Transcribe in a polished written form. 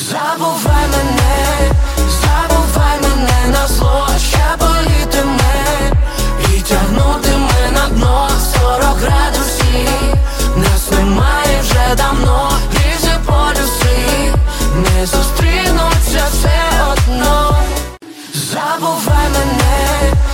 Забувай мене на зло, ще болітиме і тягнутиме на дно 40 градусів. Нас немає вже давно, різні полюси не зустрінуться все одно. Забувай мене